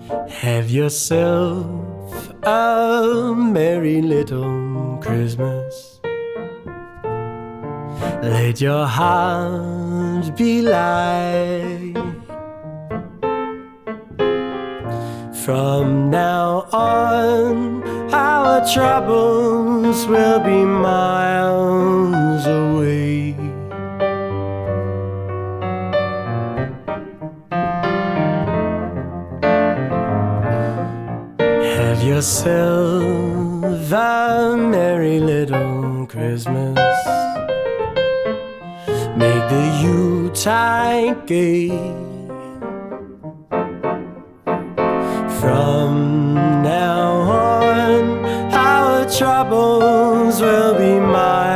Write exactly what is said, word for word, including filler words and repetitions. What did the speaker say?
Have yourself a merry little Christmas. Let your heart be light. From now on, our troubles will be miles away. Have yourself a merry little Christmas. Make the Yuletide gay. From now on, our troubles